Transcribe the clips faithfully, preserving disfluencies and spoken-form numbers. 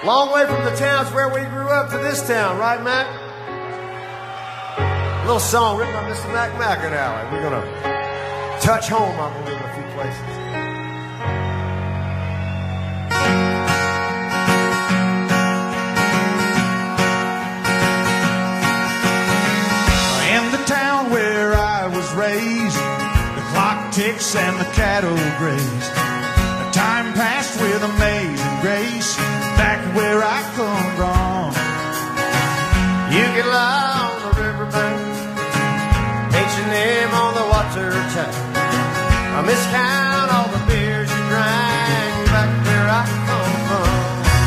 Long way from the towns where we grew up to this town, right, Mac? A little song written by Mister Mac McAnally. We're going to touch home, I believe, in a few places. In the town where I was raised, the clock ticks and the cattle graze. The time passed with amazing grace. Back where I come from, you can lie on the riverbank, paint your name on the water tank. I miscount all the beers you drank. Back where I come from,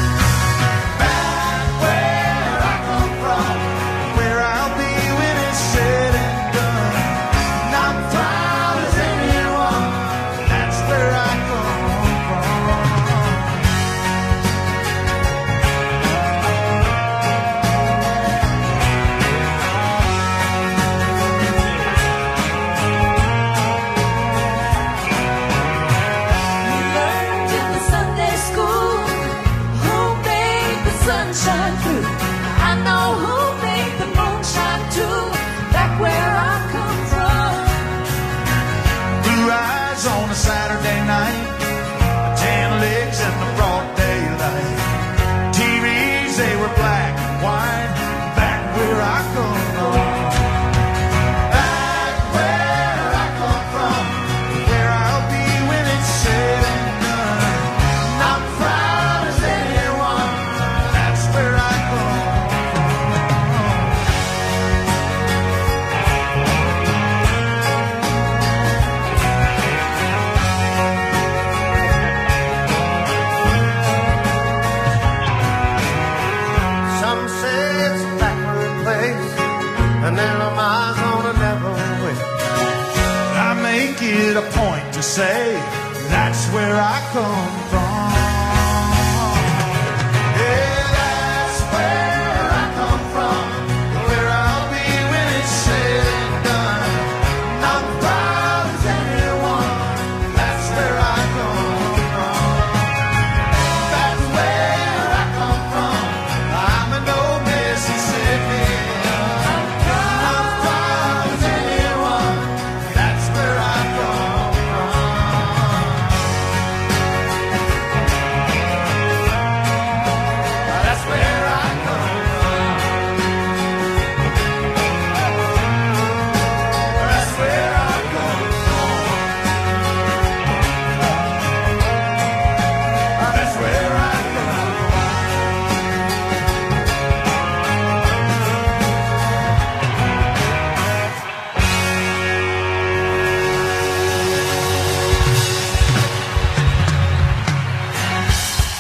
back where I come from, where I'll be when it's said and done. Not proud as anyone, that's where I come from. Shine through. I know who made the moonshine too. Back where I come from. Blue eyes on a Saturday night, tan legs in the broad daylight. T Vs, they were black and white. Back where I come from. Back where I come from, where I'll be when it's said and done. Not proud as anyone, that's where I come some say it's a backward place, and then a miles on a narrow way. I make it a point to say that's where I come from.